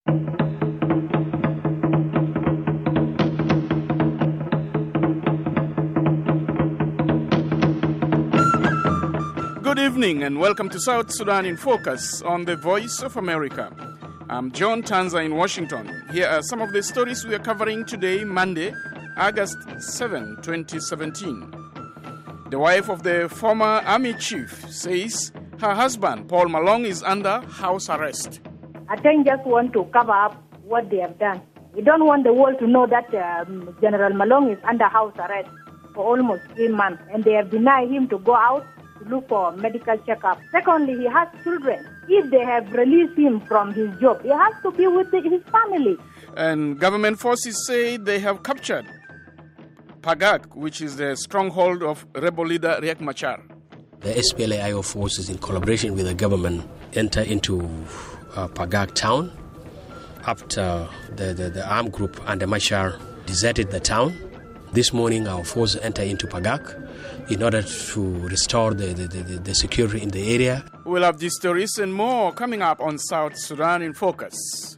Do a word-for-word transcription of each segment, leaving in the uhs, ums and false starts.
Good evening and welcome to South Sudan in Focus on the Voice of America. I'm John Tanza in Washington. Here are some of the stories we are covering today, Monday, August seventh, twenty seventeen. The wife of the former army chief says her husband, Paul Malong, is under house arrest. I think just want to cover up what they have done. We don't want the world to know that um, General Malong is under house arrest for almost three months, and they have denied him to go out to look for medical checkup. Secondly, he has children. If they have released him from his job, he has to be with his family. And government forces say they have captured Pagak, which is the stronghold of rebel leader Riek Machar. The S P L A I O forces, in collaboration with the government, enter into uh, Pagak town after the, the, the armed group under Machar deserted the town. This morning, our forces enter into Pagak in order to restore the, the, the, the security in the area. We'll have these stories and more coming up on South Sudan in Focus.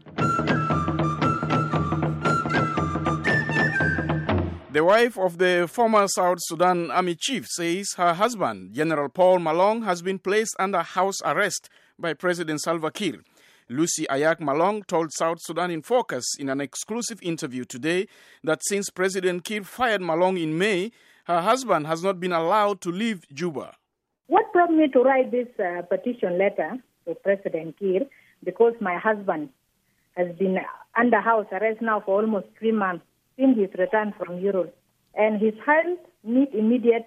The wife of the former South Sudan army chief says her husband, General Paul Malong, has been placed under house arrest by President Salva Kiir. Lucy Ayak Malong told South Sudan in Focus in an exclusive interview today that since President Kiir fired Malong in May, her husband has not been allowed to leave Juba. What brought me to write this uh, petition letter to President Kiir, because my husband has been under house arrest now for almost three months since his return from Europe, and his health needs immediate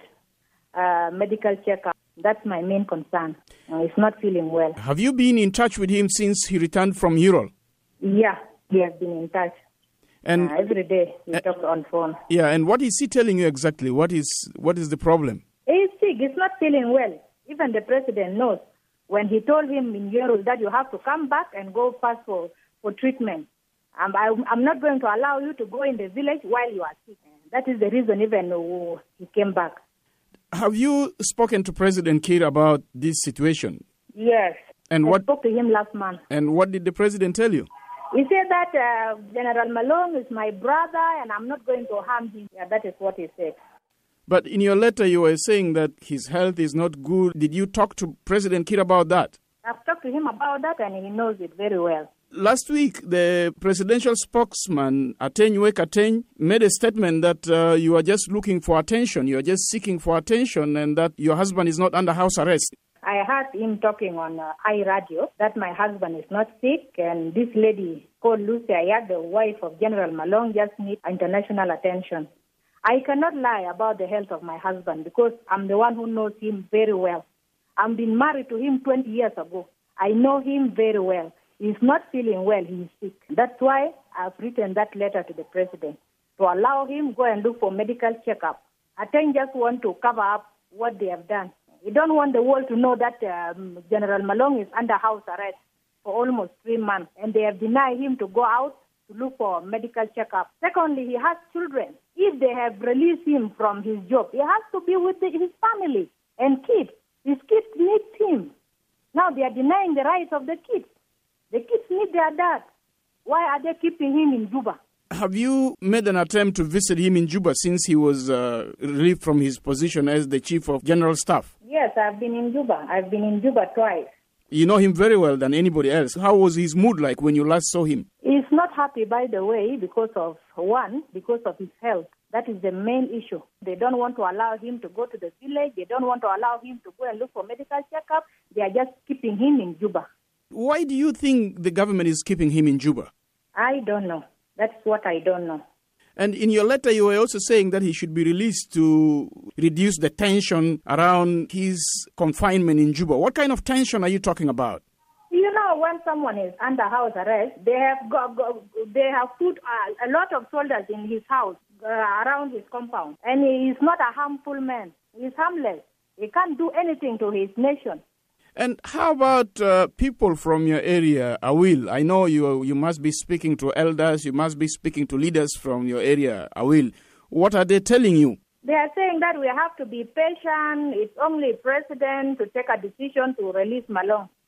uh, medical checkup. That's my main concern. Uh, he's not feeling well. Have you been in touch with him since he returned from Europe? Yeah, he has been in touch. And uh, every day we uh, talk on phone. Yeah, and what is he telling you exactly? What is what is the problem? He's sick. He's not feeling well. Even the president knows. When he told him in Europe that you have to come back and go first for, for treatment, um, I, I'm not going to allow you to go in the village while you are sick. That is the reason even uh, he came back. Have you spoken to President Kiir about this situation? Yes. And I what spoke to him last month. And what did the president tell you? He said that uh, General Malong is my brother and I'm not going to harm him. Yeah, that is what he said. But in your letter, you were saying that his health is not good. Did you talk to President Kiir about that? I've talked to him about that and he knows it very well. Last week, the presidential spokesman, Ateng Uwek Ateng, made a statement that uh, you are just looking for attention, you are just seeking for attention, and that your husband is not under house arrest. I heard him talking on uh, iRadio that my husband is not sick, and this lady called Lucy Ayak, the wife of General Malong, just needs international attention. I cannot lie about the health of my husband because I'm the one who knows him very well. I've been married to him twenty years ago. I know him very well. He's not feeling well. He's sick. That's why I've written that letter to the president to allow him go and look for medical checkup. I think just want to cover up what they have done. We don't want the world to know that um, General Malong is under house arrest for almost three months, and they have denied him to go out to look for medical checkup. Secondly, he has children. If they have released him from his job, he has to be with the, his family and kids. His kids need him. Now they are denying the rights of the kids. The kids need their dad. Why are they keeping him in Juba? Have you made an attempt to visit him in Juba since he was uh, relieved from his position as the chief of general staff? Yes, I've been in Juba. I've been in Juba twice. You know him very well than anybody else. How was his mood like when you last saw him? He's not happy, by the way, because of, one, because of his health. That is the main issue. They don't want to allow him to go to the village. They don't want to allow him to go and look for medical checkup. They are just keeping him in Juba. Why do you think the government is keeping him in Juba? I don't know. That's what I don't know. And in your letter, you were also saying that he should be released to reduce the tension around his confinement in Juba. What kind of tension are you talking about? You know, when someone is under house arrest, they have got, got, they have put uh, a lot of soldiers in his house uh, around his compound. And he is not a harmful man. He is harmless. He can't do anything to his nation. And how about uh, people from your area, Awil? I know you you must be speaking to elders, you must be speaking to leaders from your area, Awil. What are they telling you? They are saying that we have to be patient. It's only president to take a decision to release Malong.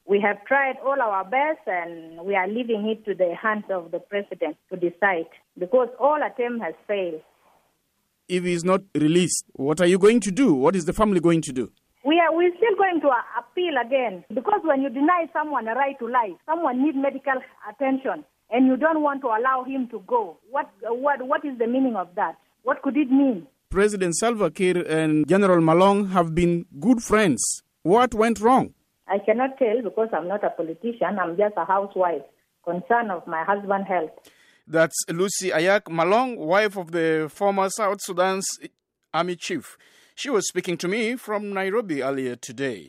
We have tried all our best and we are leaving it to the hands of the president to decide because all attempt has failed. If he is not released, what are you going to do? What is the family going to do? We are we're still going to uh, appeal again because when you deny someone a right to life, someone needs medical attention and you don't want to allow him to go. What uh, what what is the meaning of that? What could it mean? President Salva Kiir and General Malong have been good friends. What went wrong? I cannot tell because I'm not a politician. I'm just a housewife, concerned of my husband's health. That's Lucy Ayak Malong, wife of the former South Sudan's army chief. She was speaking to me from Nairobi earlier today.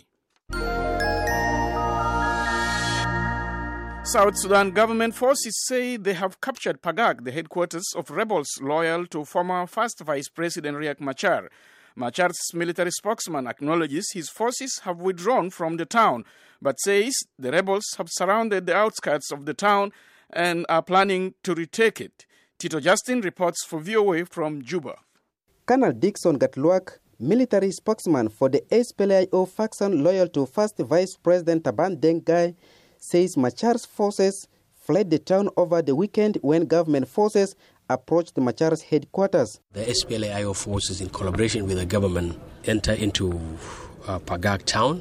South Sudan government forces say they have captured Pagak, the headquarters of rebels loyal to former first Vice President Riek Machar. Machar's military spokesman acknowledges his forces have withdrawn from the town, but says the rebels have surrounded the outskirts of the town and are planning to retake it. Tito Justin reports for V O A from Juba. Colonel Dixon Gatluak, military spokesman for the S P L A I O faction loyal to first Vice President Taban Deng Gai, says Machar's forces fled the town over the weekend when government forces approached Machar's headquarters. The S P L A I O forces, in collaboration with the government, enter into uh, Pagak town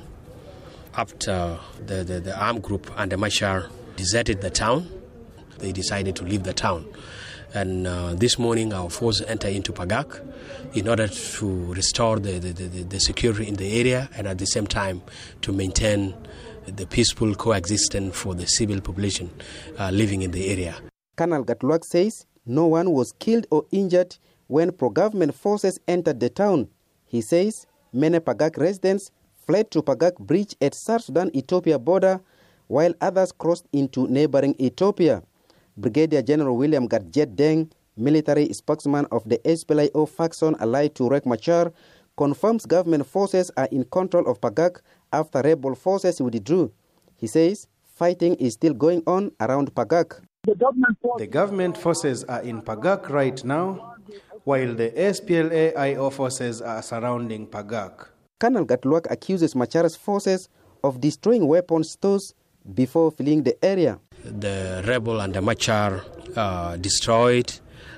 after the, the, the armed group and the Machar deserted the town. They decided to leave the town. And uh, this morning our forces enter into Pagak in order to restore the, the, the, the security in the area and at the same time to maintain the peaceful coexistence for the civil population uh, living in the area. Colonel Gatluak says no one was killed or injured when pro-government forces entered the town. He says many Pagak residents fled to Pagak Bridge at South Sudan-Ethiopia border, while others crossed into neighboring Ethiopia. Brigadier General William Gadjet Deng, military spokesman of the S P L A I O faction allied to Riek Machar, confirms government forces are in control of Pagak after rebel forces withdrew. He says fighting is still going on around Pagak. The government forces are in Pagak right now, while the S P L A I O forces are surrounding Pagak. Colonel Gatluak accuses Machar's forces of destroying weapon stores before fleeing the area. The rebel and the Machar uh, destroyed,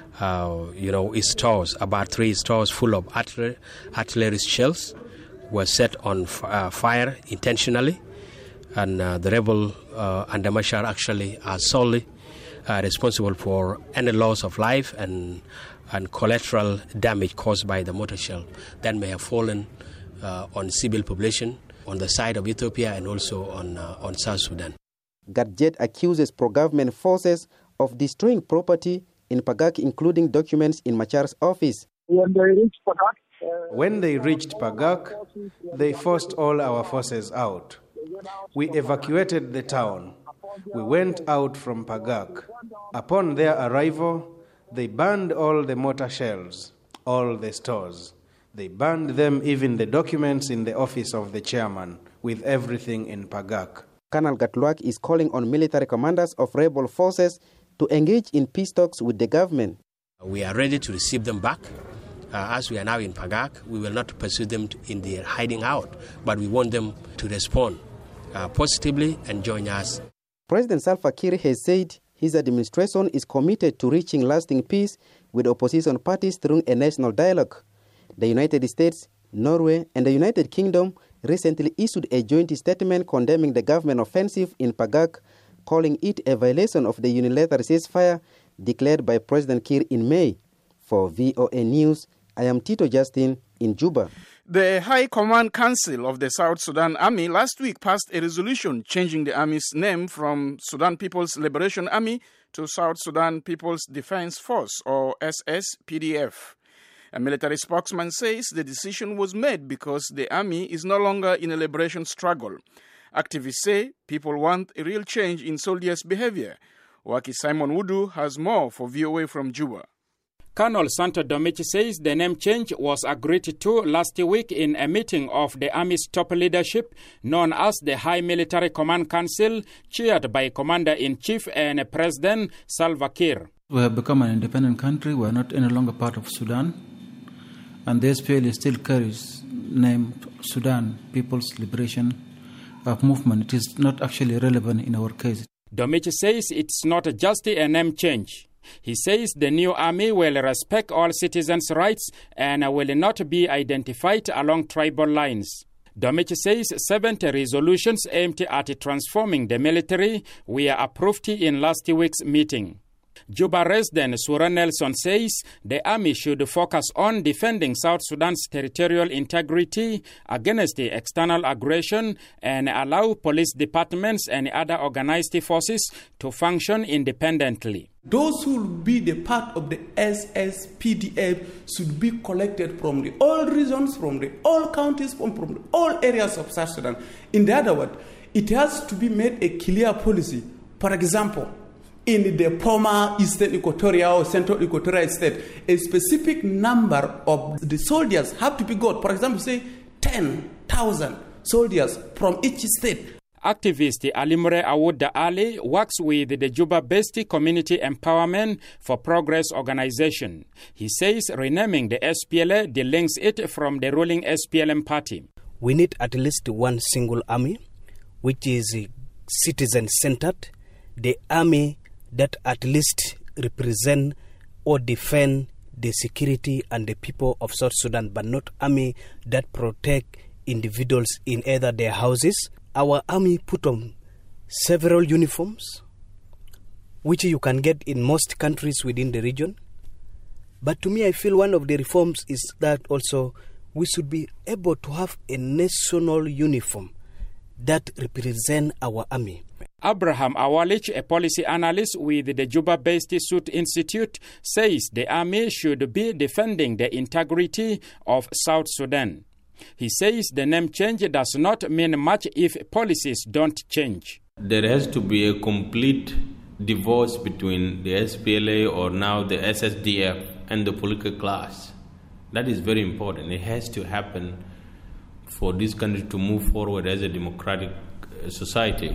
uh, you know, his stores. About three stores full of artillery, artillery shells were set on f- uh, fire intentionally, and uh, the rebel uh, and the Machar actually are solely uh, responsible for any loss of life and and collateral damage caused by the mortar shell that may have fallen uh, on civil population on the side of Ethiopia and also on uh, on South Sudan. Gadjet accuses pro-government forces of destroying property in Pagak, including documents in Machar's office. When they reached Pagak, uh, when they reached Pagak, they forced all our forces out. We evacuated the town. We went out from Pagak. Upon their arrival, they burned all the mortar shells, all the stores. They burned them, even the documents in the office of the chairman, with everything in Pagak. Colonel Gatluak is calling on military commanders of rebel forces to engage in peace talks with the government. We are ready to receive them back. Uh, as we are now in Pagak, we will not pursue them in their hiding out, but we want them to respond uh, positively and join us. President Salva Kiir has said his administration is committed to reaching lasting peace with opposition parties through a national dialogue. The United States, Norway, and the United Kingdom recently issued a joint statement condemning the government offensive in Pagak, calling it a violation of the unilateral ceasefire declared by President Kiir in May. For V O A News, I am Tito Justin in Juba. The High Command Council of the South Sudan Army last week passed a resolution changing the Army's name from Sudan People's Liberation Army to South Sudan People's Defense Force, or S S P D F. A military spokesman says the decision was made because the army is no longer in a liberation struggle. Activists say people want a real change in soldiers' behavior. Waki Simon Wudu has more for V O A from Juba. Colonel Santo Domichi says the name change was agreed to last week in a meeting of the Army's top leadership known as the High Military Command Council, chaired by Commander-in-Chief and President Salva Kiir. We have become an independent country. We are not any longer part of Sudan. And the S P L still carries name Sudan People's Liberation of movement. It is not actually relevant in our case. Domichi says it's not just a name change. He says the new army will respect all citizens' rights and will not be identified along tribal lines. Domichi says seventy resolutions aimed at transforming the military were approved in last week's meeting. Juba resident Sura Nelson says the army should focus on defending South Sudan's territorial integrity against the external aggression and allow police departments and other organized forces to function independently. Those who will be the part of the S S P D F should be collected from the all regions, from the all counties, from, from the all areas of South Sudan. In the other words, it has to be made a clear policy. For example, in the former Eastern Equatoria or Central Equatoria state, a specific number of the soldiers have to be got. For example, say ten thousand soldiers from each state. Activist Alimre Awuda Ali works with the Juba-based Community Empowerment for Progress organization. He says renaming the S P L A delinks it from the ruling S P L M party. We need at least one single army, which is citizen-centered, the army that at least represent or defend the security and the people of South Sudan, but not army that protect individuals in either their houses. Our army put on several uniforms, which you can get in most countries within the region. But to me, I feel one of the reforms is that also we should be able to have a national uniform that represent our army. Abraham Awalich, a policy analyst with the Juba-based Sud Institute, says the army should be defending the integrity of South Sudan. He says the name change does not mean much if policies don't change. There has to be a complete divorce between the S P L A or now the S S D F and the political class. That is very important. It has to happen for this country to move forward as a democratic society.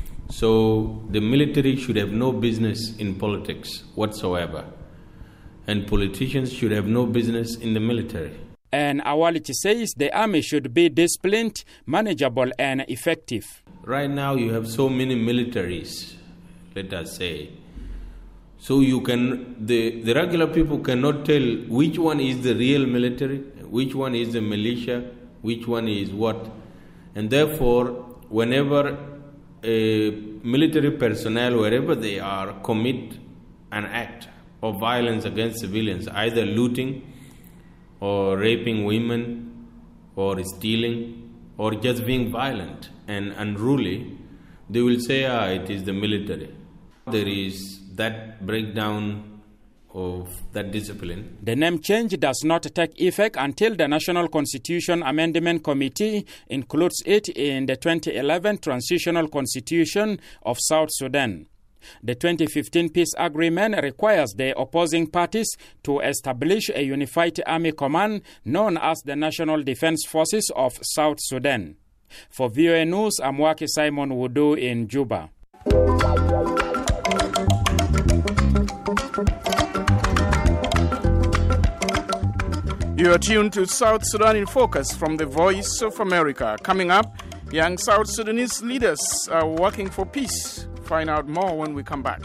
So the military should have no business in politics whatsoever, and politicians should have no business in the military. And Awalich says the army should be disciplined, manageable, and effective. Right now you have so many militaries, let us say. So you can, the, the regular people cannot tell which one is the real military, which one is the militia, which one is what. And therefore, whenever a military personnel, wherever they are, commit an act of violence against civilians, either looting or raping women or stealing or just being violent and unruly, they will say, ah, it is the military. There is that breakdown of that discipline. The name change does not take effect until the National Constitution Amendment Committee includes it in the twenty eleven Transitional Constitution of South Sudan. The twenty fifteen peace agreement requires the opposing parties to establish a unified army command known as the National Defense Forces of South Sudan. For V O A News, I'm Waki Simon Wudu in Juba. You are tuned to South Sudan in Focus from the Voice of America. Coming up, young South Sudanese leaders are working for peace. Find out more when we come back.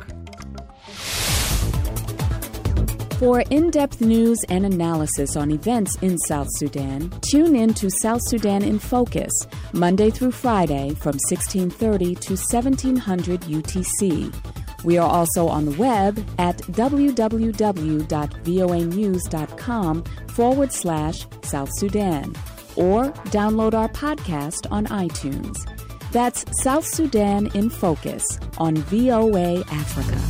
For in-depth news and analysis on events in South Sudan, tune in to South Sudan in Focus, Monday through Friday from sixteen thirty to seventeen hundred U T C. We are also on the web at www.voanews.com forward slash South Sudan, or download our podcast on iTunes. That's South Sudan in Focus on V O A Africa.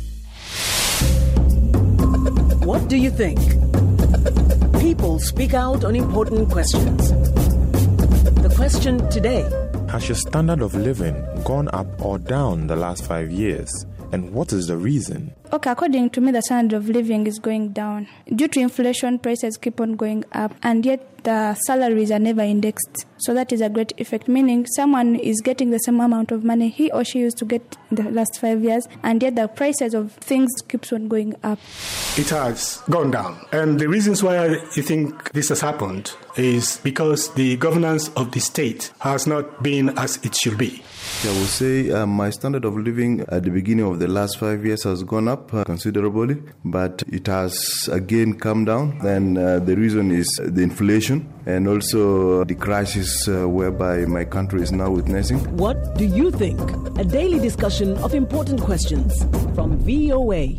What do you think? People speak out on important questions. The question today: has your standard of living gone up or down the last five years? And what is the reason? Okay, according to me, the standard of living is going down. Due to inflation, prices keep on going up, and yet the salaries are never indexed. So that is a great effect, meaning someone is getting the same amount of money he or she used to get in the last five years, and yet the prices of things keeps on going up. It has gone down. And the reasons why I think this has happened is because the governance of the state has not been as it should be. I would say uh, my standard of living at the beginning of the last five years has gone up uh, considerably, but it has again come down. And uh, the reason is the inflation and also the crisis uh, whereby my country is now witnessing. What do you think? A daily discussion of important questions from V O A.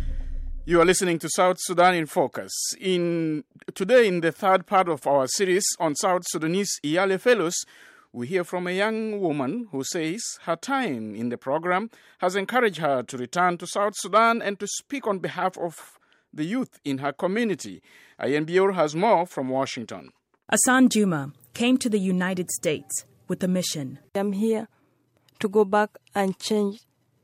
You are listening to South Sudan in Focus. In today, in the third part of our series on South Sudanese Iyale Fellows, we hear from a young woman who says her time in the program has encouraged her to return to South Sudan and to speak on behalf of the youth in her community. Ayen Bior has more from Washington. Asan Juma came to the United States with a mission. I'm here to go back and change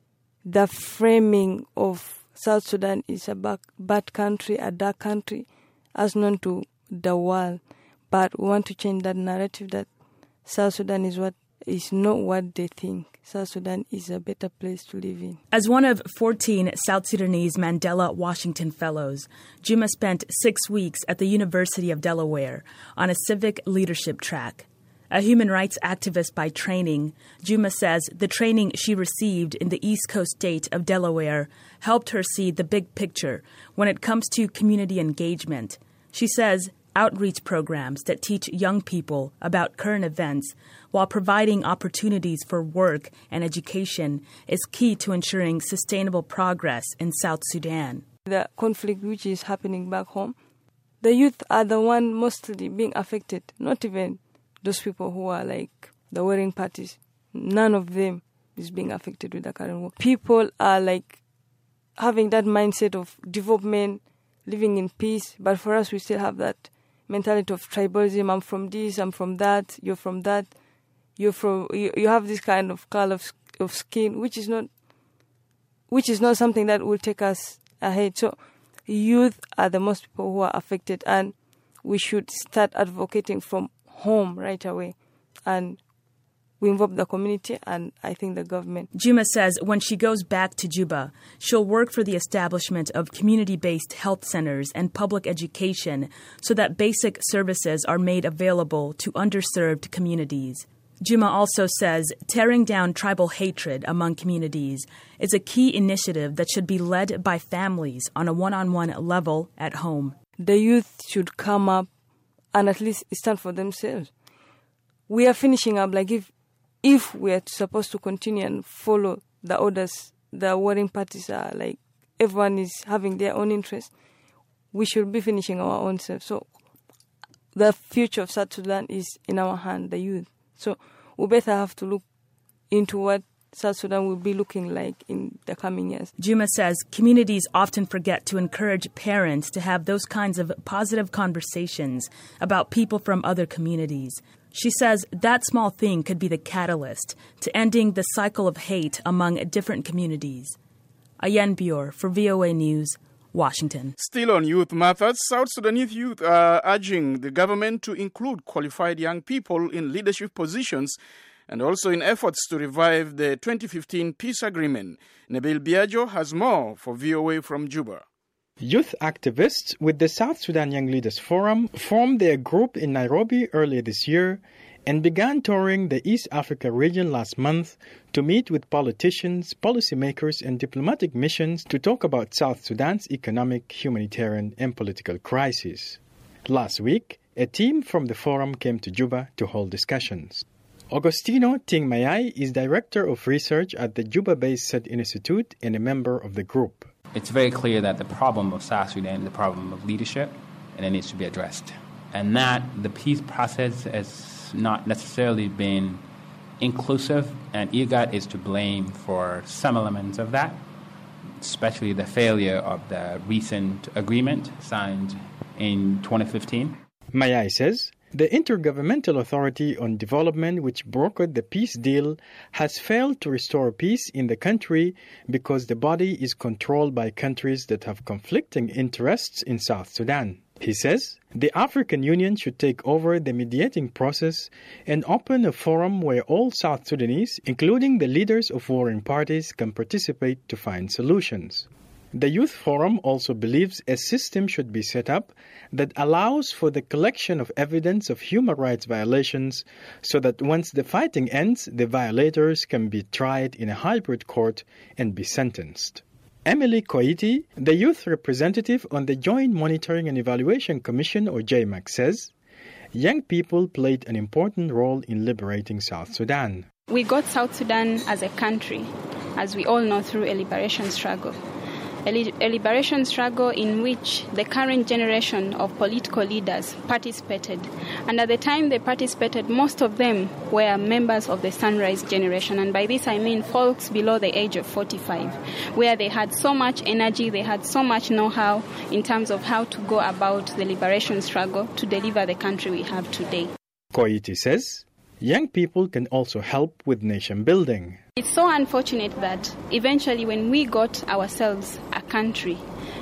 the framing of South Sudan is a bad, bad country, a dark country, as known to the world. But we want to change that narrative that South Sudan is what is not what they think. South Sudan is a better place to live in. As one of fourteen South Sudanese Mandela Washington Fellows, Juma spent six weeks at the University of Delaware on a civic leadership track. A human rights activist by training, Juma says the training she received in the East Coast state of Delaware helped her see the big picture when it comes to community engagement. She says outreach programs that teach young people about current events while providing opportunities for work and education is key to ensuring sustainable progress in South Sudan. The conflict which is happening back home, the youth are the one mostly being affected, not even those people who are like the warring parties. None of them is being affected with the current war. People are like having that mindset of development, living in peace, but for us we still have that mentality of tribalism. I'm from this, I'm from that, you're from that, you're from you, you have this kind of color of, of skin, which is not which is not something that will take us ahead. So youth are the most people who are affected, and we should start advocating from home right away, and we involve the community and I think the government. Juma says when she goes back to Juba, she'll work for the establishment of community-based health centers and public education so that basic services are made available to underserved communities. Juma also says tearing down tribal hatred among communities is a key initiative that should be led by families on a one-on-one level at home. The youth should come up and at least stand for themselves. We are finishing up, like if if we are supposed to continue and follow the orders, the warring parties are like, everyone is having their own interest, we should be finishing our own self. So the future of South Sudan is in our hand, the youth. So we better have to look into what South Sudan will be looking like in the coming years. Juma says communities often forget to encourage parents to have those kinds of positive conversations about people from other communities. She says that small thing could be the catalyst to ending the cycle of hate among different communities. Ayen Bior for V O A News, Washington. Still on youth matters, South Sudanese youth are urging the government to include qualified young people in leadership positions and also in efforts to revive the twenty fifteen peace agreement. Nabil Biagio has more for V O A from Juba. Youth activists with the South Sudan Young Leaders Forum formed their group in Nairobi earlier this year and began touring the East Africa region last month to meet with politicians, policymakers, and diplomatic missions to talk about South Sudan's economic, humanitarian, and political crisis. Last week, a team from the forum came to Juba to hold discussions. Agostino Tingmayai is Director of Research at the Juba-based SET Institute and a member of the group. It's very clear that the problem of South Sudan is the problem of leadership, and it needs to be addressed. And that the peace process has not necessarily been inclusive, and IGAD is to blame for some elements of that, especially the failure of the recent agreement signed in twenty fifteen. Mayai says The Intergovernmental Authority on Development, which brokered the peace deal, has failed to restore peace in the country because the body is controlled by countries that have conflicting interests in South Sudan. He says the African Union should take over the mediating process and open a forum where all South Sudanese, including the leaders of warring parties, can participate to find solutions. The Youth Forum also believes a system should be set up that allows for the collection of evidence of human rights violations so that once the fighting ends, the violators can be tried in a hybrid court and be sentenced. Emily Koiti, the youth representative on the Joint Monitoring and Evaluation Commission, or J M A C, says young people played an important role in liberating South Sudan. We got South Sudan as a country, as we all know, through a liberation struggle. A, li- a liberation struggle in which the current generation of political leaders participated. And at the time they participated, most of them were members of the Sunrise generation. And by this I mean folks below the age of forty-five, where they had so much energy, they had so much know-how in terms of how to go about the liberation struggle to deliver the country we have today. Koiti says young people can also help with nation building. It's so unfortunate that eventually when we got ourselves a country,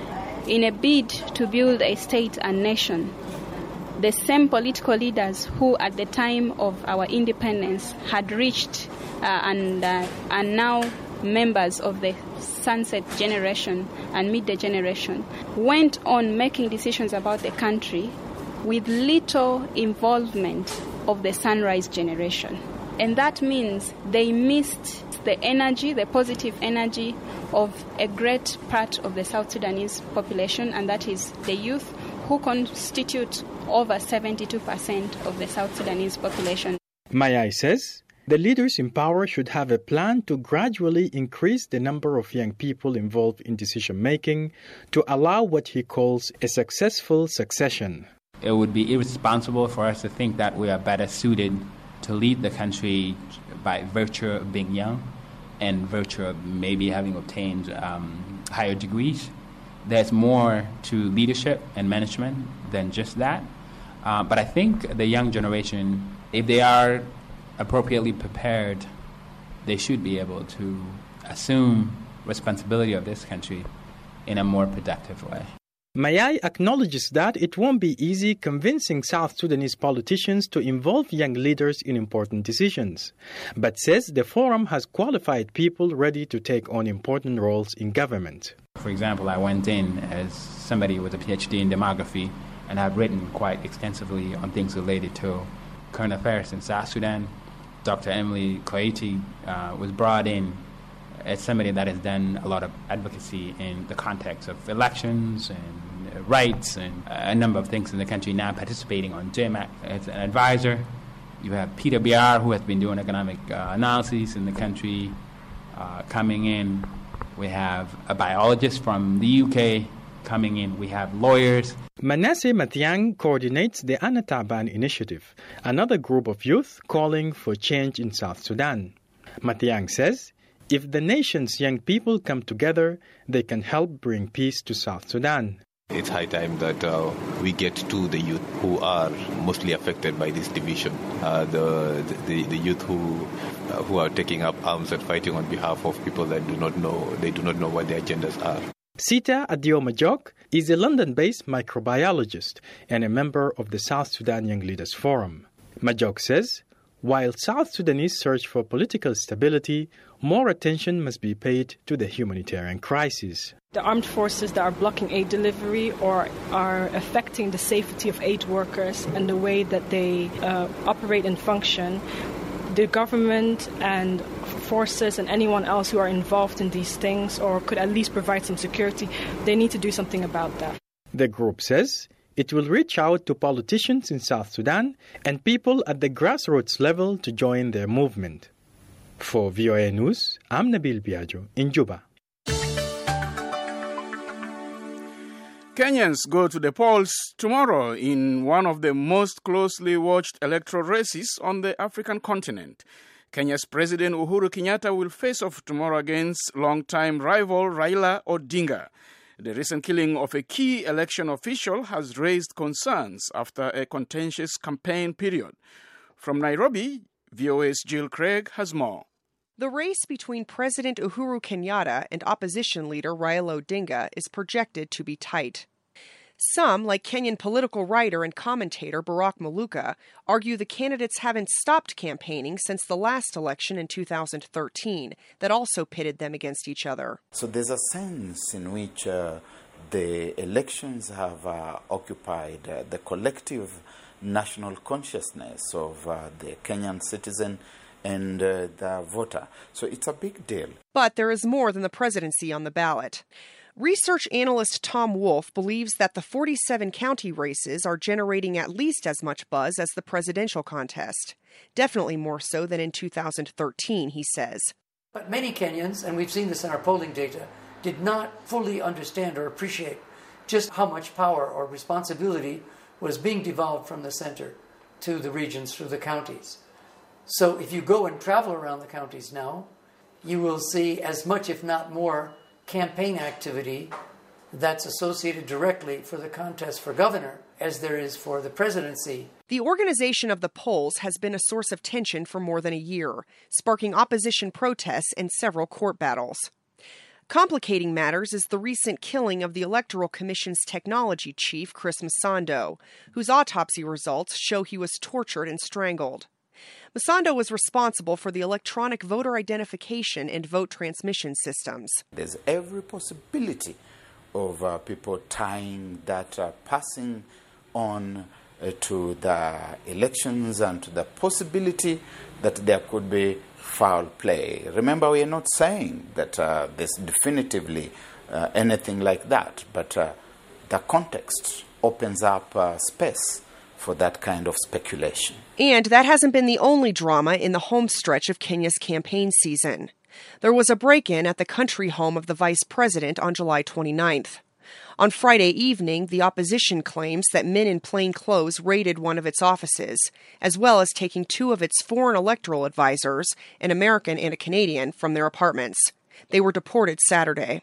in a bid to build a state and nation, the same political leaders who at the time of our independence had reached uh, and uh, are now members of the Sunset generation and Midday generation went on making decisions about the country with little involvement of the Sunrise generation. And that means they missed the energy, the positive energy of a great part of the South Sudanese population, and that is the youth, who constitute over seventy-two percent of the South Sudanese population. Mayai says the leaders in power should have a plan to gradually increase the number of young people involved in decision-making to allow what he calls a successful succession. It would be irresponsible for us to think that we are better suited to lead the country by virtue of being young and virtue of maybe having obtained um, higher degrees. There's more to leadership and management than just that. Uh, but I think the young generation, if they are appropriately prepared, they should be able to assume responsibility of this country in a more productive way. Mayai acknowledges that it won't be easy convincing South Sudanese politicians to involve young leaders in important decisions, but says the forum has qualified people ready to take on important roles in government. For example, I went in as somebody with a P H D in demography, and I've written quite extensively on things related to current affairs in South Sudan. Doctor Emily Koiti uh, was brought in as somebody that has done a lot of advocacy in the context of elections and uh, rights and uh, a number of things in the country, now participating on J M A C as an advisor. You have Peter Biar, who has been doing economic uh, analyses in the country, uh, coming in. We have a biologist from the U K coming in. We have lawyers. Manasseh Mathiang coordinates the Anataban Initiative, another group of youth calling for change in South Sudan. Mathiang says if the nation's young people come together, they can help bring peace to South Sudan. It's high time that uh, we get to the youth who are mostly affected by this division, uh, the, the the youth who uh, who are taking up arms and fighting on behalf of people that do not know they do not know what their agendas are. Sita Adio Majok is a London-based microbiologist and a member of the South Sudan Young Leaders Forum. Majok says, while South Sudanese search for political stability, more attention must be paid to the humanitarian crisis. The armed forces that are blocking aid delivery or are affecting the safety of aid workers and the way that they uh, operate and function, the government and forces and anyone else who are involved in these things or could at least provide some security, they need to do something about that. The group says it will reach out to politicians in South Sudan and people at the grassroots level to join their movement. For V O A News, I'm Nabil Biagio in Juba. Kenyans go to the polls tomorrow in one of the most closely watched electoral races on the African continent. Kenya's President Uhuru Kenyatta will face off tomorrow against longtime rival Raila Odinga. The recent killing of a key election official has raised concerns after a contentious campaign period. From Nairobi, V O A's Jill Craig has more. The race between President Uhuru Kenyatta and opposition leader Raila Odinga is projected to be tight. Some, like Kenyan political writer and commentator Barack Maluka, argue the candidates haven't stopped campaigning since the last election in two thousand thirteen that also pitted them against each other. So there's a sense in which uh, the elections have uh, occupied uh, the collective national consciousness of uh, the Kenyan citizen and uh, the voter. So it's a big deal. But there is more than the presidency on the ballot. Research analyst Tom Wolfe believes that the forty-seven county races are generating at least as much buzz as the presidential contest. Definitely more so than in two thousand thirteen, he says. But many Kenyans, and we've seen this in our polling data, did not fully understand or appreciate just how much power or responsibility was being devolved from the center to the regions through the counties. So if you go and travel around the counties now, you will see as much, if not more, campaign activity that's associated directly for the contest for governor as there is for the presidency. The organization of the polls has been a source of tension for more than a year, sparking opposition protests and several court battles. Complicating matters is the recent killing of the Electoral Commission's technology chief, Chris Msando, whose autopsy results show he was tortured and strangled. Msando was responsible for the electronic voter identification and vote transmission systems. There's every possibility of uh, people tying that uh, passing on uh, to the elections and to the possibility that there could be foul play. Remember, we are not saying that uh, there's definitively uh, anything like that, but uh, the context opens up uh, space for that kind of speculation. And that hasn't been the only drama in the home stretch of Kenya's campaign season. There was a break-in at the country home of the vice president on July twenty-ninth. On Friday evening, the opposition claims that men in plain clothes raided one of its offices, as well as taking two of its foreign electoral advisors, an American and a Canadian, from their apartments. They were deported Saturday.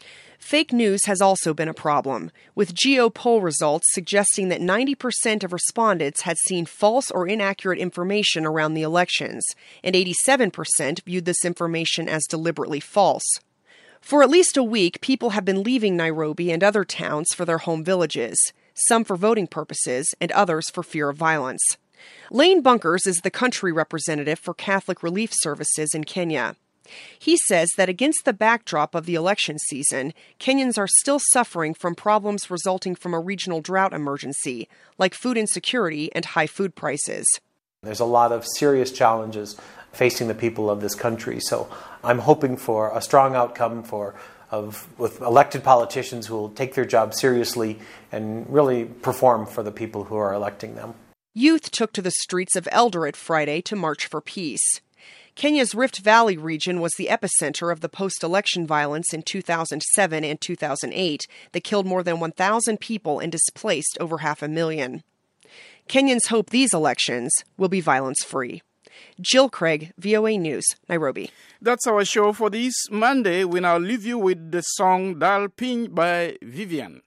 Fake news has also been a problem, with Geo poll results suggesting that ninety percent of respondents had seen false or inaccurate information around the elections, and eighty-seven percent viewed this information as deliberately false. For at least a week, people have been leaving Nairobi and other towns for their home villages, some for voting purposes and others for fear of violence. Lane Bunkers is the country representative for Catholic Relief Services in Kenya. He says that against the backdrop of the election season, Kenyans are still suffering from problems resulting from a regional drought emergency, like food insecurity and high food prices. There's a lot of serious challenges facing the people of this country, so I'm hoping for a strong outcome for of with elected politicians who will take their job seriously and really perform for the people who are electing them. Youth took to the streets of Eldoret Friday to march for peace. Kenya's Rift Valley region was the epicenter of the post-election violence in two thousand seven and two thousand eight that killed more than one thousand people and displaced over half a million. Kenyans hope these elections will be violence-free. Jill Craig, V O A News, Nairobi. That's our show for this Monday. We now leave you with the song Dal Piny by Vivian.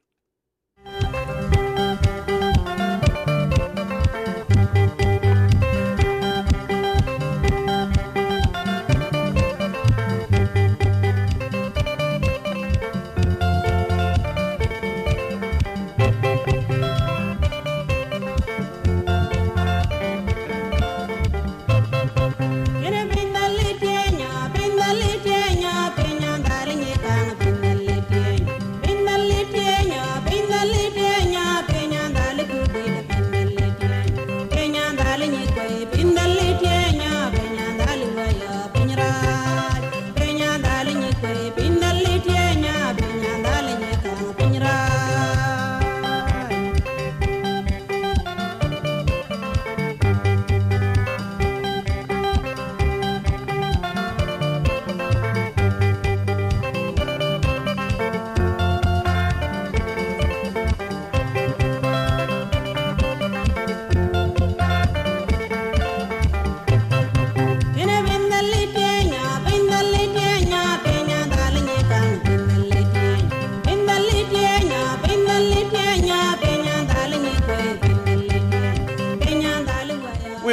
Bring the litany,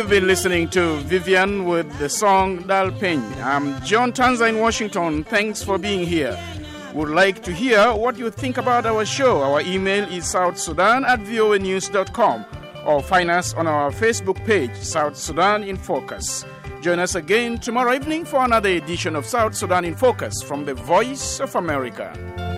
You've been listening to Vivian with the song Dal Peny. I'm John Tanza in Washington. Thanks for being here. Would like to hear what you think about our show. Our email is south sudan at voa news dot com or find us on our Facebook page, South Sudan in Focus. Join us again tomorrow evening for another edition of South Sudan in Focus from the Voice of America.